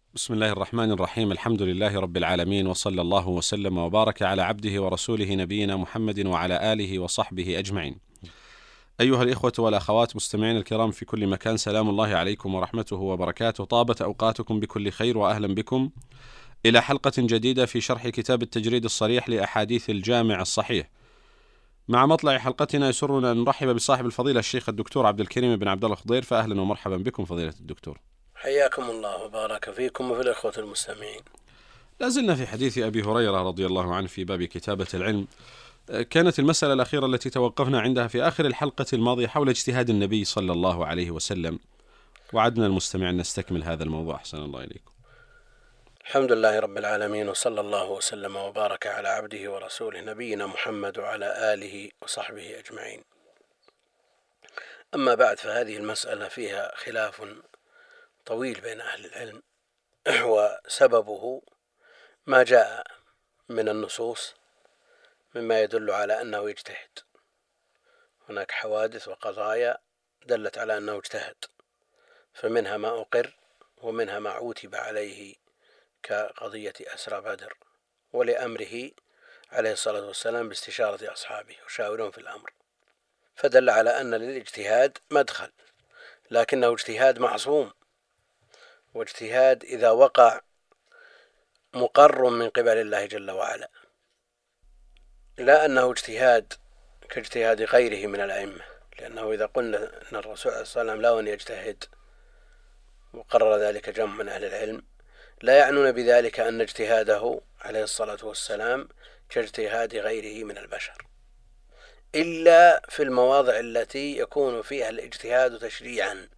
بسم الله الرحمن الرحيم. الحمد لله رب العالمين، وصلى الله وسلم وبارك على عبده ورسوله نبينا محمد وعلى آله وصحبه أجمعين. أيها الإخوة والأخوات مستمعين الكرام في كل مكان، سلام الله عليكم ورحمته وبركاته. طابت أوقاتكم بكل خير، وأهلا بكم إلى حلقة جديدة في شرح كتاب التجريد الصريح لأحاديث الجامع الصحيح. مع مطلع حلقتنا يسرنا أن نرحب بصاحب الفضيلة الشيخ الدكتور عبد الكريم بن عبد الله الخضير، فأهلا ومرحبا بكم فضيلة الدكتور. حياكم الله وبارك فيكم وفي الإخوة المستمعين. لازلنا في حديث أبي هريرة رضي الله عنه في باب كتابة العلم. كانت المسألة الأخيرة التي توقفنا عندها في آخر الحلقة الماضية حول اجتهاد النبي صلى الله عليه وسلم، وعدنا المستمع أن نستكمل هذا الموضوع. أحسن الله إليكم. الحمد لله رب العالمين، وصلى الله وسلم وبارك على عبده ورسوله نبينا محمد وعلى آله وصحبه أجمعين. أما بعد، فهذه المسألة فيها خلاف طويل بين أهل العلم، وسببه ما جاء من النصوص مما يدل على أنه يجتهد. هناك حوادث وقضايا دلت على أنه اجتهد، فمنها ما أقر ومنها ما عوتب عليه كقضية أسرى بدر، ولأمره عليه الصلاة والسلام باستشارة أصحابه وشاورهم في الأمر، فدل على أن للاجتهاد مدخل، لكنه اجتهاد معصوم، واجتهاد إذا وقع مقر من قبل الله جل وعلا، لا أنه اجتهاد كاجتهاد غيره من الأئمة. لأنه إذا قلنا أن الرسول صلى الله عليه وسلم لا أن يجتهد وقرر ذلك جمع من أهل العلم، لا يعنون بذلك أن اجتهاده عليه الصلاة والسلام كاجتهاد غيره من البشر، إلا في المواضع التي يكون فيها الاجتهاد تشريعا.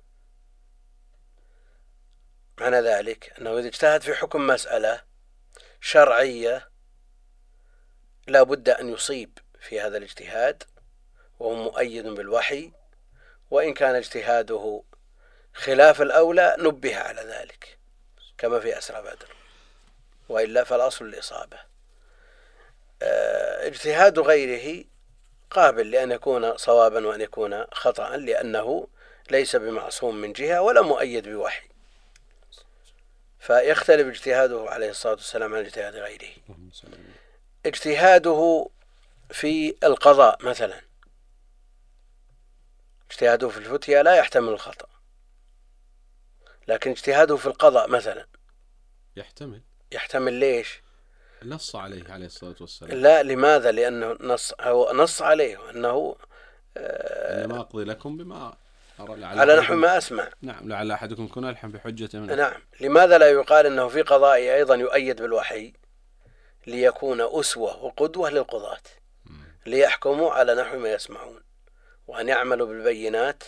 معنى ذلك أنه إذا اجتهد في حكم مسألة شرعية لا بد أن يصيب في هذا الاجتهاد، وهو مؤيد بالوحي، وإن كان اجتهاده خلاف الأولى نبه على ذلك كما في أسرى بدر، وإلا فالأصل الإصابة. اجتهاد غيره قابل لأن يكون صوابا وأن يكون خطأ، لأنه ليس بمعصوم من جهة ولا مؤيد بوحي، فيختلف اجتهاده عليه الصلاة والسلام عن اجتهاد غيره. اجتهاده في القضاء مثلا، اجتهاده في الفتيا لا يحتمل الخطأ، لكن اجتهاده في القضاء مثلا يحتمل. ليش؟ نص عليه الصلاة والسلام. لا، لماذا؟ لأنه نص عليه أنه إنما أقضي لكم بما على نحو ما أسمع. نعم، لعل أحدكم يكون ألحن بحجة منه. نعم. لماذا لا يقال أنه في قضائه أيضا يؤيد بالوحي ليكون أسوة وقدوة للقضاة، ليحكموا على نحو ما يسمعون، وأن يعملوا بالبينات،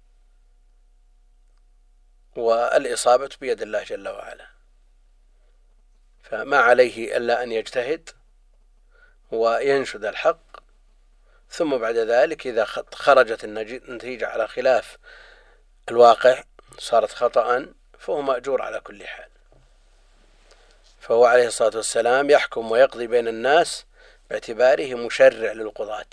والإصابة بيد الله جل وعلا. فما عليه إلا أن يجتهد وينشد الحق، ثم بعد ذلك إذا خرجت النتيجة على خلاف الواقع صارت خطأ، فهو مأجور على كل حال. فهو عليه الصلاة والسلام يحكم ويقضي بين الناس باعتباره مشرع للقضاة.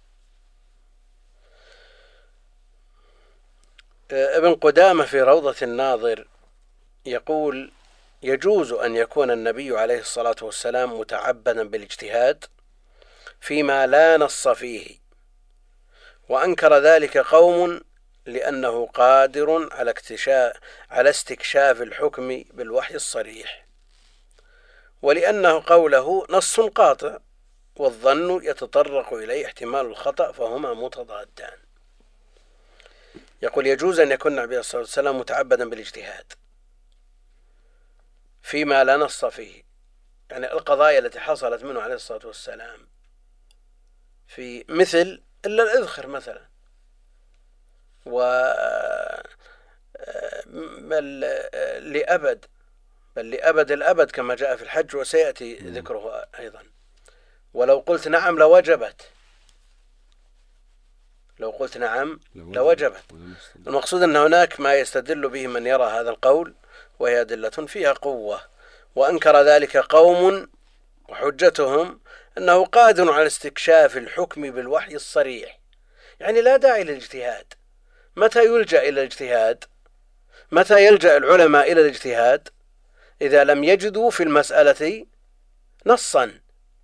ابن قدامة في روضة الناظر يقول: يجوز أن يكون النبي عليه الصلاة والسلام متعبدا بالاجتهاد فيما لا نص فيه، وأنكر ذلك قوم لأنه قادر على استكشاف الحكم بالوحي الصريح، ولأنه قوله نص قاطع والظن يتطرق إليه احتمال الخطأ، فهما متضادان. يقول: يجوز أن يكون النبي صلى الله عليه وسلم متعبدا بالاجتهاد فيما لا نص فيه، يعني القضايا التي حصلت منه عليه الصلاة والسلام في مثل إلا الإذخر مثلا، بل لأبد الأبد كما جاء في الحج، وسيأتي ذكره أيضا. ولو قلت نعم لوجبت، لوجبت. المقصود أن هناك ما يستدل به من يرى هذا القول، وهي أدلة فيها قوة، وأنكر ذلك قوم وحجتهم أنه قادر على استكشاف الحكم بالوحي الصريح، يعني لا داعي للاجتهاد. متى يلجأ إلى الاجتهاد؟ متى يلجأ العلماء إلى الاجتهاد؟ إذا لم يجدوا في المسألة نصا.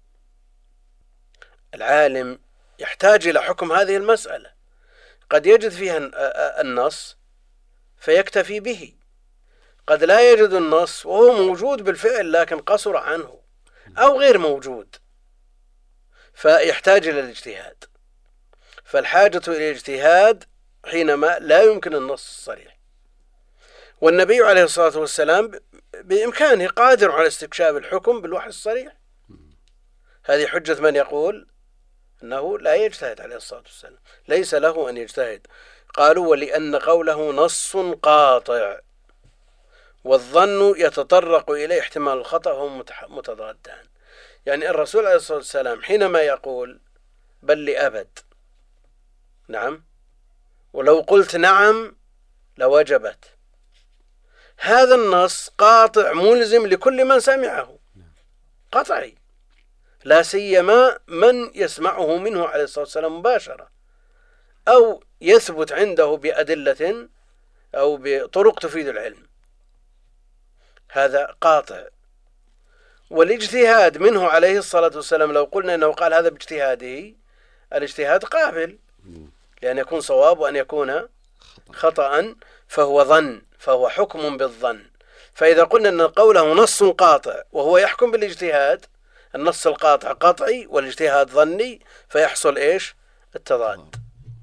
العالم يحتاج إلى حكم هذه المسألة، قد يجد فيها النص فيكتفي به، قد لا يجد النص وهو موجود بالفعل لكن قصر عنه أو غير موجود، فيحتاج إلى الاجتهاد. فالحاجة إلى الاجتهاد حينما لا يمكن النص الصريح. والنبي عليه الصلاة والسلام بإمكانه قادر على استكشاف الحكم بالوحي الصريح. هذه حجة من يقول أنه لا يجتهد عليه الصلاة والسلام، ليس له أن يجتهد. قالوا ولأن قوله نص قاطع والظن يتطرق إليه احتمال الخطأ هم متضادان. يعني الرسول عليه الصلاة والسلام حينما يقول بل لأبد، نعم، ولو قلت نعم لوجبت، هذا النص قاطع ملزم لكل من سمعه، قطعي، لا سيما من يسمعه منه عليه الصلاة والسلام مباشرة أو يثبت عنده بأدلة أو بطرق تفيد العلم، هذا قاطع. والاجتهاد منه عليه الصلاة والسلام لو قلنا أنه قال هذا باجتهاده، الاجتهاد قابل لأن يكون صواب وأن يكون خطأ، فهو ظن، فهو حكم بالظن. فإذا قلنا أن قوله نص قاطع وهو يحكم بالاجتهاد، النص القاطع قطعي والاجتهاد ظني، فيحصل إيش؟ التضاد.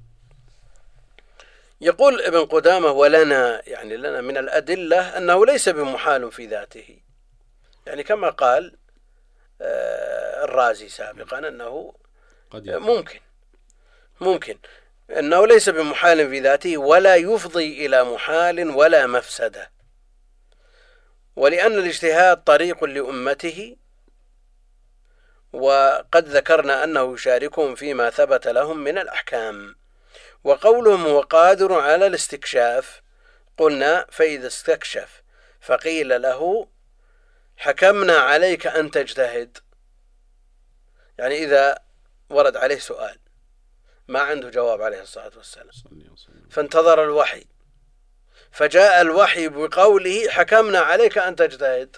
يقول ابن قدامة ولنا، يعني لنا من الأدلة أنه ليس بمحال في ذاته، يعني كما قال الرازي سابقا أنه ممكن أنه ليس بمحال في ذاته ولا يفضي إلى محال ولا مفسدة، ولأن الاجتهاد طريق لأمته، وقد ذكرنا أنه يشاركهم فيما ثبت لهم من الأحكام. وقولهم هو قادر على الاستكشاف، قلنا فإذا استكشف فقيل له حكمنا عليك أن تجتهد، يعني إذا ورد عليه سؤال ما عنده جواب عليه الصلاة والسلام فانتظر الوحي، فجاء الوحي بقوله حكمنا عليك أن تجتهد،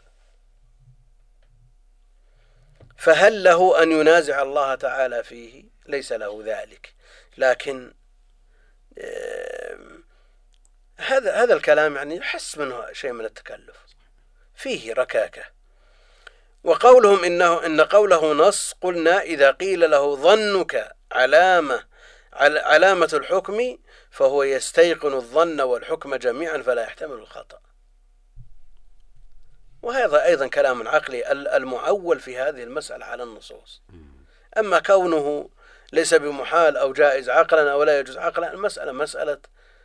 فهل له أن ينازع الله تعالى فيه؟ ليس له ذلك. لكن هذا الكلام يعني يحس منه شيء من التكلف، فيه ركاكة. وقولهم إن قوله نص، قلنا إذا قيل له ظنك علامة الحكم فهو يستيقن الظن والحكم جميعا فلا يحتمل الخطأ. وهذا أيضا كلام عقلي المعول في هذه المسألة على النصوص. أما كونه ليس بمحال أو جائز عقلا أو لا يجوز عقلا، المسألة مسألة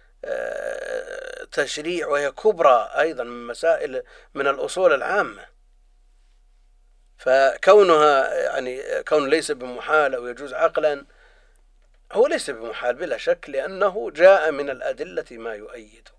تشريع، وهي كبرى أيضا من مسائل من الأصول العامة. فكونها يعني كون ليس بمحال أو يجوز عقلا، هو ليس بمحال بلا شك، لأنه جاء من الأدلة ما يؤيده،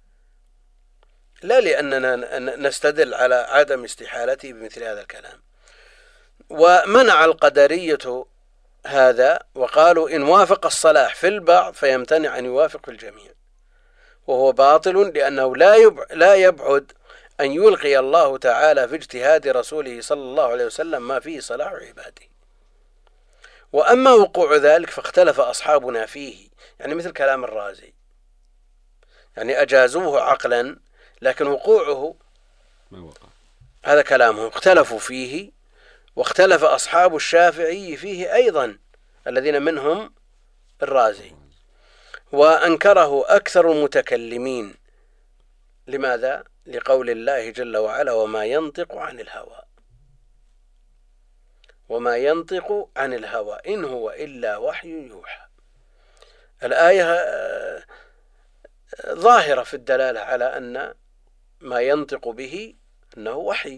لا لأننا نستدل على عدم استحالته بمثل هذا الكلام. ومنع القدرية هذا وقالوا إن وافق الصلاح في البعض فيمتنع أن يوافق في الجميع، وهو باطل لأنه لا يبعد أن يلقي الله تعالى في اجتهاد رسوله صلى الله عليه وسلم ما فيه صلاح عباده. وأما وقوع ذلك فاختلف أصحابنا فيه، يعني مثل كلام الرازي، يعني أجازوه عقلا لكن وقوعه ما وقع، هذا كلامهم، اختلفوا فيه. واختلف أصحاب الشافعي فيه أيضا الذين منهم الرازي، وأنكره أكثر المتكلمين. لماذا؟ لقول الله جل وعلا وما ينطق عن الهوى، وما ينطق عن الهوى إن هو إلا وحي يوحى. الآية ظاهرة في الدلالة على أن ما ينطق به أنه وحي،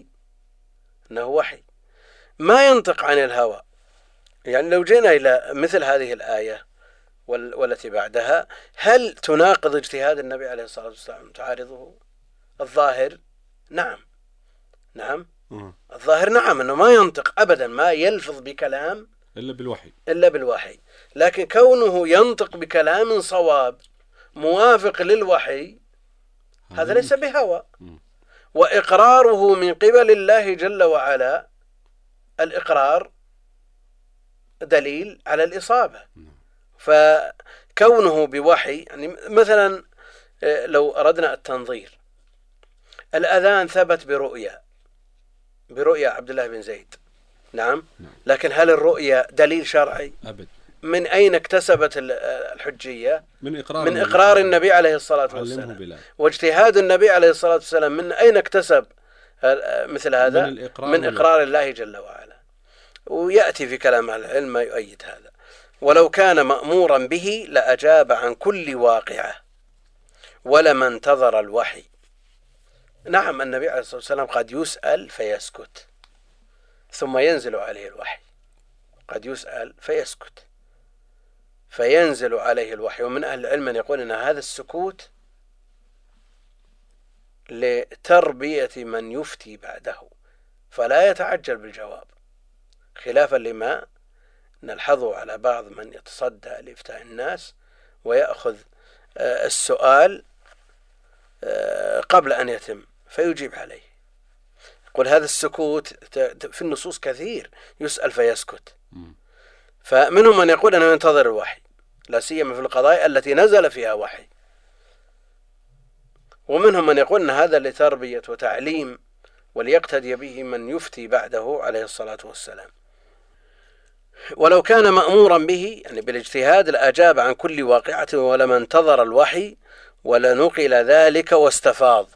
ما ينطق عن الهوى. يعني لو جينا إلى مثل هذه الآية والتي بعدها، هل تناقض اجتهاد النبي عليه الصلاة والسلام؟ تعارضه؟ الظاهر نعم الظاهر نعم، أنه ما ينطق أبدا، ما يلفظ بكلام إلا بالوحي. لكن كونه ينطق بكلام صواب موافق للوحي، هذا ليس بهوى. وإقراره من قبل الله جل وعلا، الإقرار دليل على الإصابة. فكونه بوحي، يعني مثلا لو أردنا التنظير، الأذان ثبت برؤيا عبد الله بن زيد، نعم، لكن هل الرؤيا دليل شرعي؟ أبد. من أين اكتسبت الحجية؟ من إقرار النبي عليه الصلاة والسلام. واجتهاد النبي عليه الصلاة والسلام من أين اكتسب مثل هذا؟ من إقرار الله جل وعلا. ويأتي في كلام العلم ما يؤيد هذا. ولو كان مأمورا به لأجاب عن كل واقعة ولما انتظر الوحي. نعم، النبي عليه الصلاة والسلام قد يسأل فيسكت ثم ينزل عليه الوحي، قد يسأل فيسكت فينزل عليه الوحي. ومن أهل العلم من يقول أن هذا السكوت لتربية من يفتي بعده فلا يتعجل بالجواب، خلافا لما نلحظه على بعض من يتصدى لإفتاء الناس ويأخذ السؤال قبل أن يتم فيجيب عليه. يقول هذا السكوت في النصوص كثير، يسأل فيسكت. فمنهم من يقول أنه ينتظر الوحي، لا سيما في القضايا التي نزل فيها وحي، ومنهم من يقول أن هذا لتربية وتعليم وليقتدي به من يفتي بعده عليه الصلاة والسلام. ولو كان مأمورا به، يعني بالاجتهاد، لأجاب عن كل واقعة ولما انتظر الوحي ولنقل ذلك واستفاض،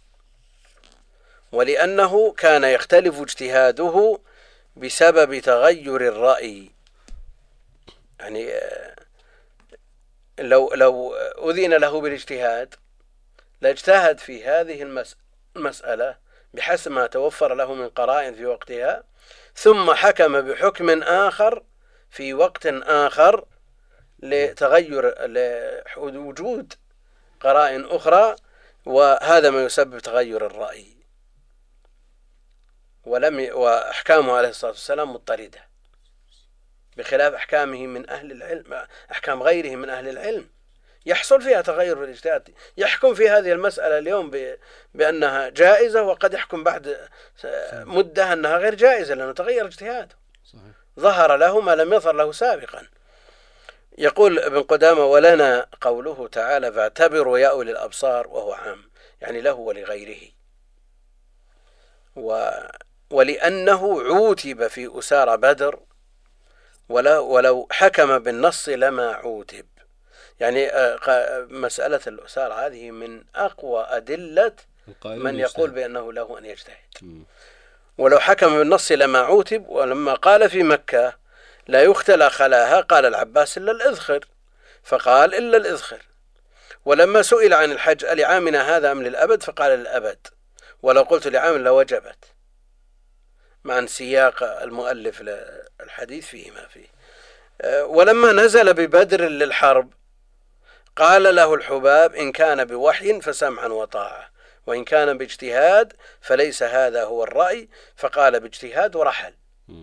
ولأنه كان يختلف اجتهاده بسبب تغير الرأي. يعني لو أذن له بالاجتهاد لاجتهد في هذه المسألة بحسب ما توفر له من قرائن في وقتها، ثم حكم بحكم آخر في وقت آخر لتغير لوجود قرائن أخرى، وهذا ما يسبب تغير الرأي. وأحكامه عليه الصلاة والسلام مضطردة، بخلاف أحكامه من أهل العلم، أحكام غيره من أهل العلم يحصل فيها تغير في الاجتهاد. يحكم في هذه المسألة اليوم بأنها جائزة، وقد يحكم بعد مدة أنها غير جائزة لأنه تغير اجتهاده، ظهر له ما لم يظهر له سابقا. يقول ابن قدامة: ولنا قوله تعالى: فاعتبروا يا أولي الأبصار، وهو عام، يعني له ولغيره. ولأنه عوتب في أسارى بدر، ولو حكم بالنص لما عوتب. يعني مسألة الأسارة هذه من أقوى أدلة من يقول بأنه له أن يجتهد. ولو حكم بالنص لما عوتب. ولما قال في مكة لا يختلى خلاها قال العباس إلا الإذخر، فقال إلا الإذخر. ولما سئل عن الحج لعامنا هذا أم للأبد فقال للأبد، ولو قلت لعام لوجبت، مع انسياق المؤلف للحديث فيه ما فيه. ولما نزل ببدر للحرب قال له الحباب: إن كان بوحي فسمعا وطاعة، وإن كان باجتهاد فليس هذا هو الرأي، فقال باجتهاد ورحل.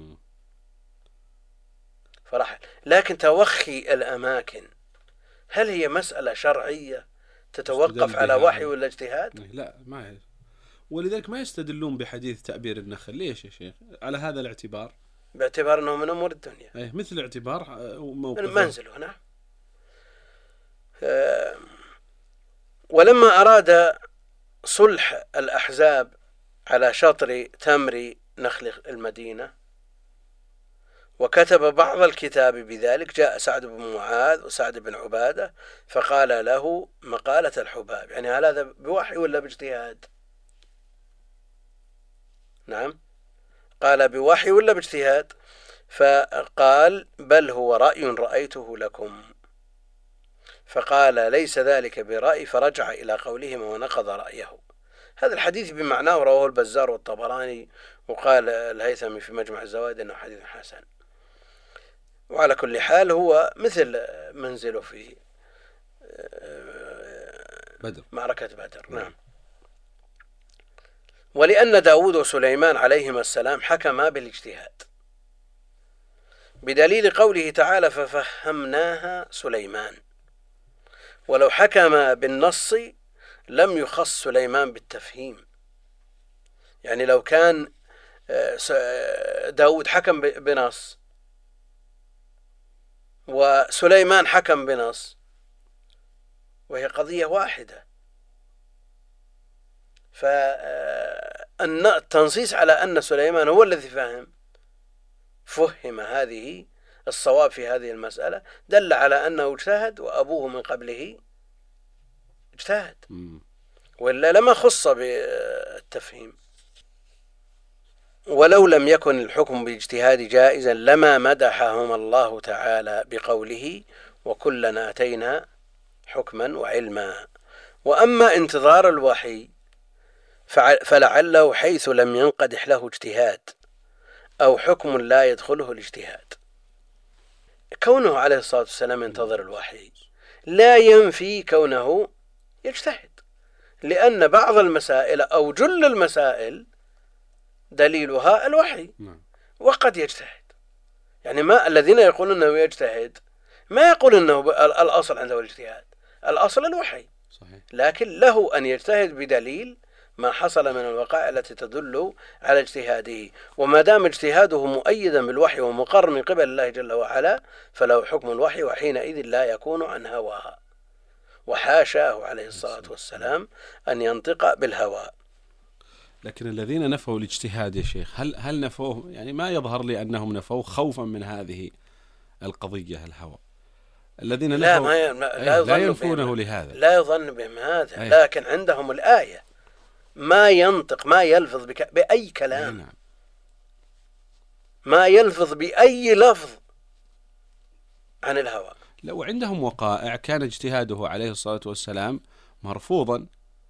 لكن توخي الأماكن هل هي مسألة شرعية تتوقف على وحي ولا اجتهاد؟ لا، ما هي. ولذلك ما يستدلون بحديث تأبير النخل. ليش يا شيخ؟ على هذا الاعتبار، باعتبار أنه من أمور الدنيا، مثل اعتبار منزله هنا. ولما أراد صلح الأحزاب على شطر تمر نخل المدينة وكتب بعض الكتاب بذلك، جاء سعد بن معاذ وسعد بن عبادة فقال له مقالة الحباب، يعني هل هذا بوحي ولا باجتهاد؟ نعم، قال بوحي ولا باجتهاد؟ فقال بل هو رأي رأيته لكم. فقال ليس ذلك برأي، فرجع إلى قولهما ونقض رأيه. هذا الحديث بمعناه رواه البزار والطبراني، وقال الهيثمي في مجمع الزوائد أنه حديث حسن. وعلى كل حال هو مثل منزله في بدر، معركة بدر. نعم. ولأن داود وسليمان عليهما السلام حكما بالاجتهاد، بدليل قوله تعالى: ففهمناها سليمان. ولو حكم بالنص لم يخص سليمان بالتفهيم، يعني لو كان داود حكم بنص وسليمان حكم بنص وهي قضية واحدة، فالتنصيص على أن سليمان هو الذي فهم هذه الصواب في هذه المسألة دل على أنه اجتهد وأبوه من قبله اجتهد، ولا لما خص بالتفهيم. ولو لم يكن الحكم بالاجتهاد جائزا لما مدحهم الله تعالى بقوله وكلنا آتينا حكما وعلما. وأما انتظار الوحي فلعله حيث لم ينقدح له اجتهاد أو حكم لا يدخله الاجتهاد. كونه عليه الصلاة والسلام ينتظر الوحي لا ينفي كونه يجتهد، لأن بعض المسائل أو جل المسائل دليلها الوحي وقد يجتهد. يعني ما الذين يقولون أنه يجتهد ما يقول أنه الأصل عنده الاجتهاد، الأصل الوحي، لكن له أن يجتهد بدليل ما حصل من الوقائع التي تدل على اجتهاده، وما دام اجتهاده مؤيدا بالوحي ومقر من قبل الله جل وعلا فله حكم الوحي، وحينئذ لا يكون عن هوى، وحاشاه عليه الصلاة والسلام أن ينطق بالهوى. لكن الذين نفوا الاجتهاد يا شيخ هل نفوه؟ يعني ما يظهر لي أنهم نفوه خوفا من هذه القضية الهوى. الذين نفوا لا ينفونه لهذا، لا يظن بهم هذا، لكن عندهم الآية ما ينطق ما يلفظ بأي كلام، ما يلفظ بأي لفظ عن الهوى. لو عندهم وقائع كان اجتهاده عليه الصلاة والسلام مرفوضا،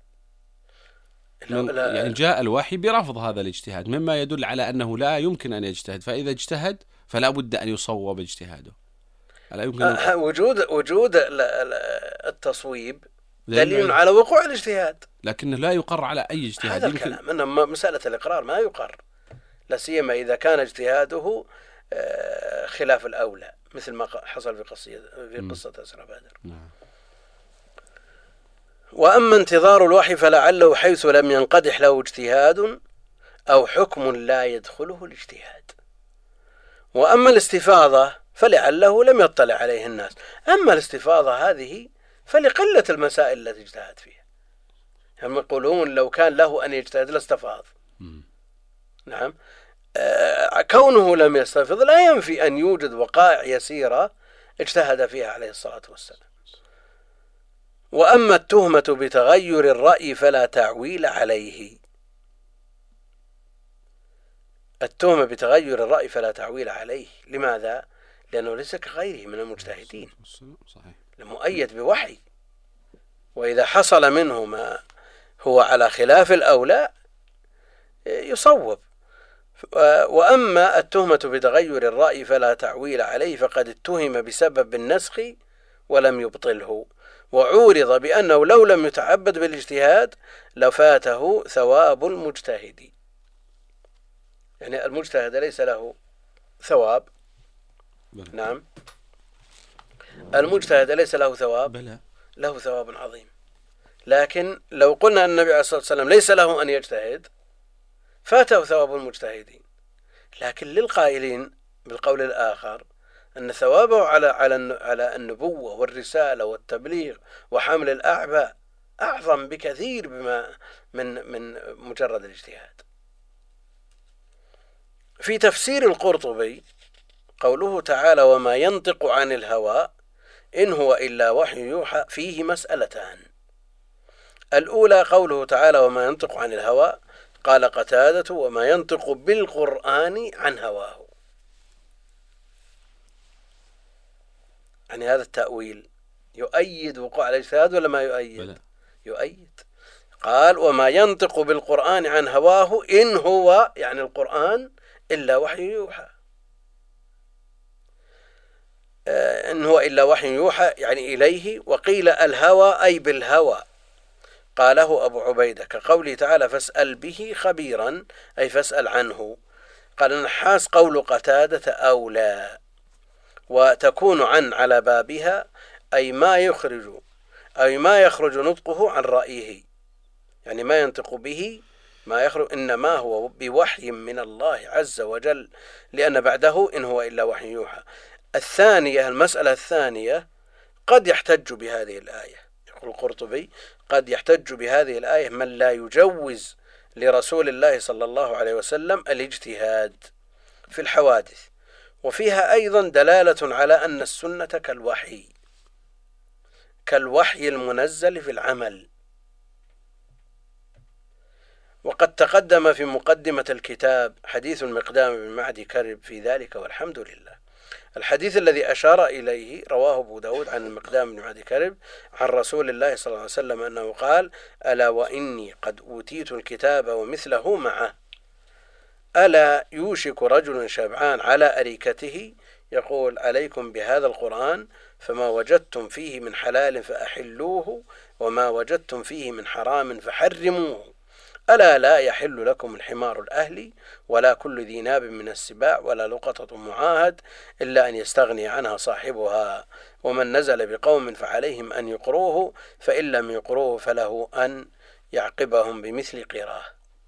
يعني جاء الوحي برفض هذا الاجتهاد مما يدل على أنه لا يمكن أن يجتهد، فإذا اجتهد فلا بد أن يصوب اجتهاده. لا يمكن وجود التصويب دليل على وقوع الاجتهاد، لكنه لا يقر على أي اجتهاد. هذا الكلام أنه مسألة الإقرار ما يقر، لا سيما إذا كان اجتهاده خلاف الأولى، مثل ما حصل في قصة أسرى بدر. وأما انتظار الوحي فلعله حيث لم ينقدح له اجتهاد أو حكم لا يدخله الاجتهاد. وأما الاستفاضة فلعله لم يطلع عليه الناس. أما الاستفاضة هذه فلقلة المسائل التي اجتهد فيها، هم يقولون لو كان له أن يجتهد لاستفاض. نعم، كونه لم يستفض لا ينفي أن يوجد وقائع يسيرة اجتهد فيها عليه الصلاة والسلام. وأما التهمة بتغير الرأي فلا تعويل عليه. التهمة بتغير الرأي فلا تعويل عليه، لماذا؟ لأنه ليس كغيره من المجتهدين، مؤيد بوحي، وإذا حصل منه ما هو على خلاف الأولى يصوب. وأما التهمة بتغير الرأي فلا تعويل عليه فقد اتهم بسبب النسخ ولم يبطله، وعورض بأنه لو لم يتعبد بالاجتهاد لفاته ثواب المجتهد. يعني المجتهد ليس له ثواب. نعم، المجتهد ليس له ثواب، له ثواب عظيم. لكن لو قلنا أن النبي عليه الصلاة والسلام ليس له أن يجتهد فاته ثواب المجتهدين، لكن للقائلين بالقول الآخر أن ثوابه على النبوة والرسالة والتبليغ وحمل الأعباء أعظم بكثير بما من مجرد الاجتهاد. في تفسير القرطبي قوله تعالى وما ينطق عن الهوى إن هو إلا وحي يوحى فيه مسألتان. الأولى قوله تعالى وما ينطق عن الهوى، قال قتادة وما ينطق بالقرآن عن هواه. يعني هذا التأويل يؤيد وقوع الاجتهاد ولا ما يؤيد؟ يؤيد. قال وما ينطق بالقرآن عن هواه إن هو يعني القرآن إلا وحي يوحى. إن هو إلا وحي يوحى يعني إليه. وقيل الهوى أي بالهوى، قاله أبو عبيدة كقوله تعالى فاسأل به خبيرا أي فاسأل عنه. قال النحاس قول قتادة أولى، وتكون عن على بابها أي ما يخرج نطقه عن رأيه، يعني ما ينطق به ما يخرج إنما هو بوحي من الله عز وجل، لأن بعده إن هو إلا وحي يوحى. الثانية، المسألة الثانية، قد يحتج بهذه الآية، يقول القرطبي قد يحتج بهذه الآية من لا يجوز لرسول الله صلى الله عليه وسلم الاجتهاد في الحوادث، وفيها أيضا دلالة على أن السنة كالوحي المنزل في العمل. وقد تقدم في مقدمة الكتاب حديث المقدام بن معدي كرب في ذلك، والحمد لله. الحديث الذي أشار إليه رواه أبو داود عن المقدام بن معدي كرب عن رسول الله صلى الله عليه وسلم أنه قال: ألا وإني قد أوتيت الكتاب ومثله معه، ألا يوشك رجل شبعان على أريكته يقول: عليكم بهذا القرآن، فما وجدتم فيه من حلال فأحلوه، وما وجدتم فيه من حرام فحرموه. ألا لا يحل لكم الحمار الأهلي، ولا كل ذي ناب من السباع، ولا لقطة معاهد، إلا أن يستغني عنها صاحبها. ومن نزل بقوم فعليهم أن يقروه، فإن لم يقروه فله أن يعقبهم بمثل قراه.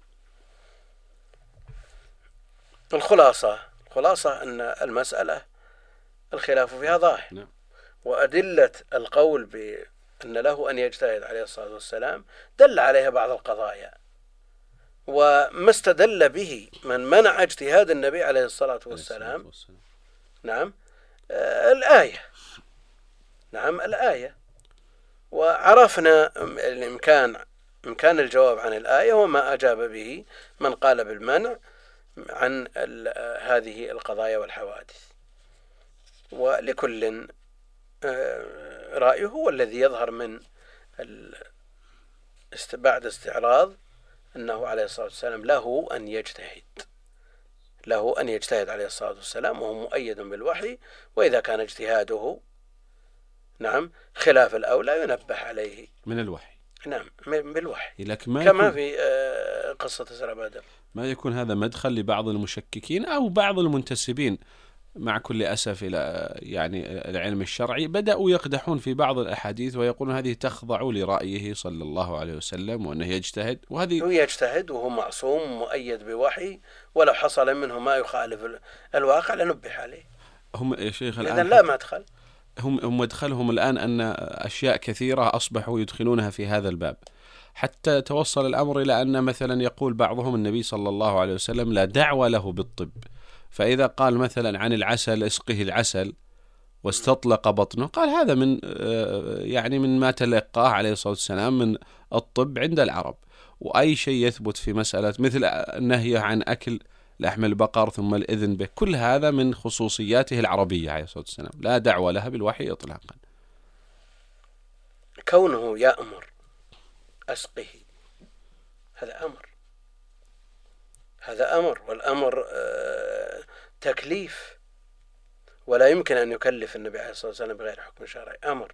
الخلاصة أن المسألة الخلاف فيها ظاهر، وأدلة القول بأن له أن يجتهد عليه الصلاة والسلام دل عليها بعض القضايا، وما استدل به من منع اجتهاد النبي عليه الصلاة والسلام الآية. وعرفنا إمكان الجواب عن الآية وما أجاب به من قال بالمنع عن هذه القضايا والحوادث، ولكل رأيه هو الذي يظهر من بعد استعراض أنه عليه الصلاة والسلام له أن يجتهد عليه الصلاة والسلام، وهو مؤيد بالوحي، وإذا كان اجتهاده خلاف الأولى ينبه عليه من الوحي. بالوحي، كما في قصة إسراء بدر. ما يكون هذا مدخل لبعض المشككين أو بعض المنتسبين مع كل أسف إلى العلم الشرعي، بدأوا يقدحون في بعض الأحاديث ويقولون هذه تخضع لرأيه صلى الله عليه وسلم، وأنه يجتهد، وهذه هو يجتهد وهو معصوم مؤيد بوحي، ولو حصل منه ما يخالف الواقع لنبه عليه. هم يا شيخ الآن لا مدخل، هم مدخلهم الآن أن أشياء كثيرة أصبحوا يدخلونها في هذا الباب، حتى توصل الأمر إلى أن مثلا يقول بعضهم النبي صلى الله عليه وسلم لا دعوة له بالطب، فإذا قال مثلا عن العسل اسقه العسل واستطلق بطنه، قال هذا من ما تلقاه عليه الصلاة والسلام من الطب عند العرب. وأي شيء يثبت في مسألة مثل النهي عن أكل لحم البقر ثم الإذن به، كل هذا من خصوصياته العربية عليه الصلاة والسلام، لا دعوة لها بالوحي إطلاقا. كونه يأمر أسقه هذا أمر، والأمر تكليف، ولا يمكن أن يكلف النبي عليه الصلاة والسلام بغير حكم شرعي. أمر،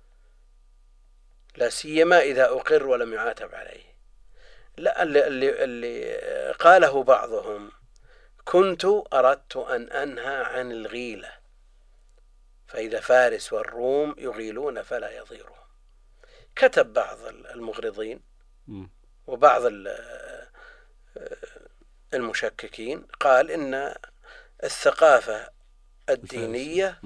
لا سيما إذا أقر ولم يعاتب عليه. لا، اللي قاله بعضهم: كنت أردت أن أنهى عن الغيلة، فإذا فارس والروم يغيلون فلا يضيرهم. كتب بعض المغرضين وبعض المشككين قال إن الثقافة الدينية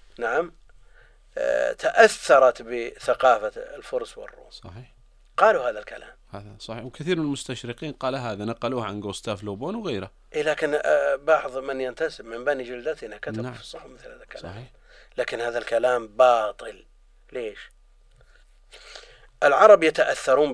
تأثرت بثقافة الفرس والروم. صحيح، قالوا هذا الكلام، هذا صحيح، وكثير من المستشرقين قال هذا، نقلوه عن غوستاف لوبون وغيره. لكن بعض من ينتسب من بني جلدتنا كتب في الصحف مثل هذا الكلام. صحيح. لكن هذا الكلام باطل. ليش؟ العرب يتأثرون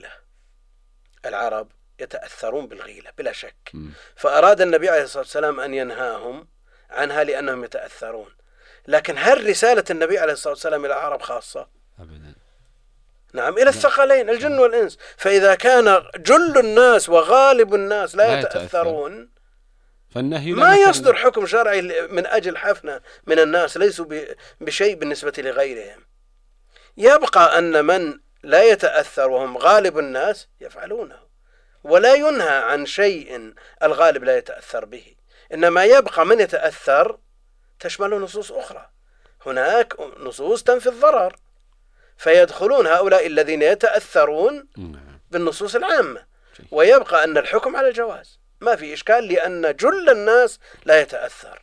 بالغيلة بلا شك. فأراد النبي عليه الصلاة والسلام أن ينهاهم عنها لأنهم يتأثرون. لكن هل رسالة النبي عليه الصلاة والسلام إلى العرب خاصة؟ أبدا. نعم، إلى الثقلين الجن والإنس. فإذا كان جل الناس وغالب الناس لا يتأثرون، فالنهي ما يصدر حكم شرعي من أجل حفنة من الناس ليسوا بشيء بالنسبة لغيرهم. يبقى أن من لا يتأثر وهم غالب الناس يفعلونه، ولا ينهى عن شيء الغالب لا يتأثر به، إنما يبقى من يتأثر تشمل نصوص أخرى. هناك نصوص تنفي الضرر، فيدخلون هؤلاء الذين يتأثرون بالنصوص العامة، ويبقى أن الحكم على الجواز، ما في إشكال، لأن جل الناس لا يتأثر.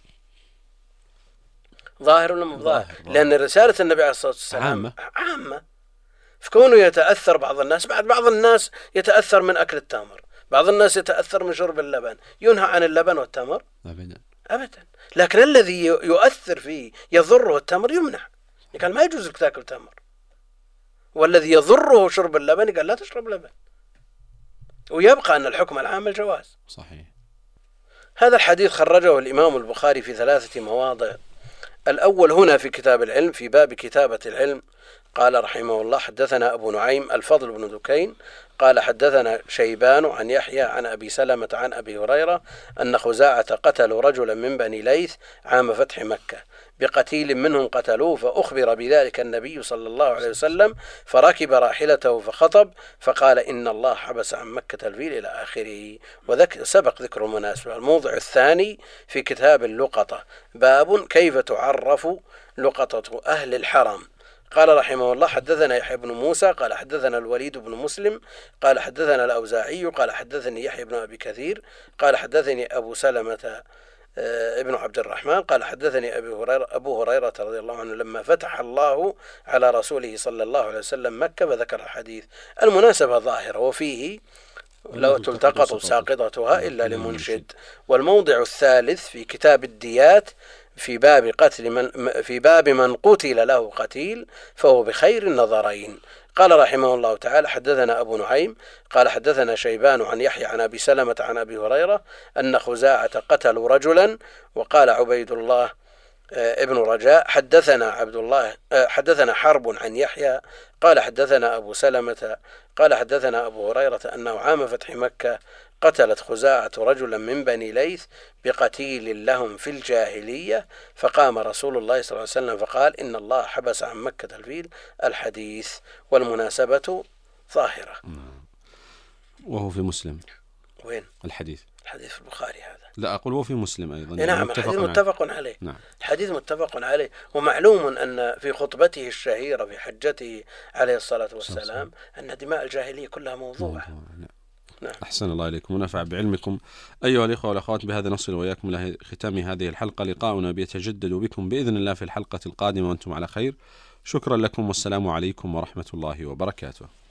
ظاهر ولا مو ظاهر؟ لأن رسالة النبي عليه الصلاة والسلام عامة، فكونه يتأثر بعض الناس، بعض الناس يتأثر من أكل التمر، بعض الناس يتأثر من شرب اللبن، ينهى عن اللبن والتمر؟ أبدا. لكن الذي يؤثر فيه يضره التمر يمنع، قال ما يجوز لك تأكل تمر، والذي يضره شرب اللبن قال لا تشرب لبن. ويبقى أن الحكم العام الجواز. صحيح. هذا الحديث خرجه الإمام البخاري في 3 مواضع. الأول هنا في كتاب العلم، في باب كتابة العلم، قال رحمه الله: حدثنا أبو نعيم الفضل بن دكين قال حدثنا شيبان عن يحيى عن أبي سلمة عن أبي هريرة أن خزاعة قتلوا رجلا من بني ليث عام فتح مكة، بقتيل منهم قتلوه، فأخبر بذلك النبي صلى الله عليه وسلم، فركب راحلته فخطب فقال: إن الله حبس عن مكة الفيل إلى آخره. وسبق ذكر المناسبة. الموضع الثاني في كتاب اللقطة، باب كيف تعرف لقطة أهل الحرم. قال رحمه الله: حدثنا يحيى بن موسى قال حدثنا الوليد بن مسلم قال حدثنا الأوزاعي قال حدثني يحيى بن أبي كثير قال حدثني أبو سلمة ابن عبد الرحمن قال حدثني أبو هريرة رضي الله عنه لما فتح الله على رسوله صلى الله عليه وسلم مكة، فذكر الحديث. المناسبة ظاهرة، وفيه لو تلتقط ساقطتها إلا لمنشد. والموضع الثالث في كتاب الديات، في باب من قتل له قتيل فهو بخير النظرين. قال رحمه الله تعالى: حدثنا أبو نعيم قال حدثنا شيبان عن يحيى عن أبي سلمة عن أبي هريرة أن خزاعة قتلوا رجلا. وقال عبيد الله ابن رجاء حدثنا حرب عن يحيى قال حدثنا أبو سلمة قال حدثنا أبو هريرة أنه عام فتح مكة قتلت خزاعة رجلا من بني ليث بقتيل لهم في الجاهلية، فقام رسول الله صلى الله عليه وسلم فقال: إن الله حبس عن مكة الفيل. الحديث. والمناسبة ظاهرة. وهو في مسلم. وين الحديث؟ الحديث في البخاري هذا. لا، أقول هو في مسلم أيضا. نعم، الحديث متفق عليه. نعم. الحديث متفق عليه. ومعلوم أن في خطبته الشهيرة في حجته عليه الصلاة والسلام أن دماء الجاهلية كلها موضوعة. نعم. أحسن الله إليكم ونفع بعلمكم. أيها الإخوة والأخوات، بهذا نصل وإياكم إلى ختام هذه الحلقة. لقاؤنا بيتجدد بكم بإذن الله في الحلقة القادمة وأنتم على خير. شكرا لكم، والسلام عليكم ورحمة الله وبركاته.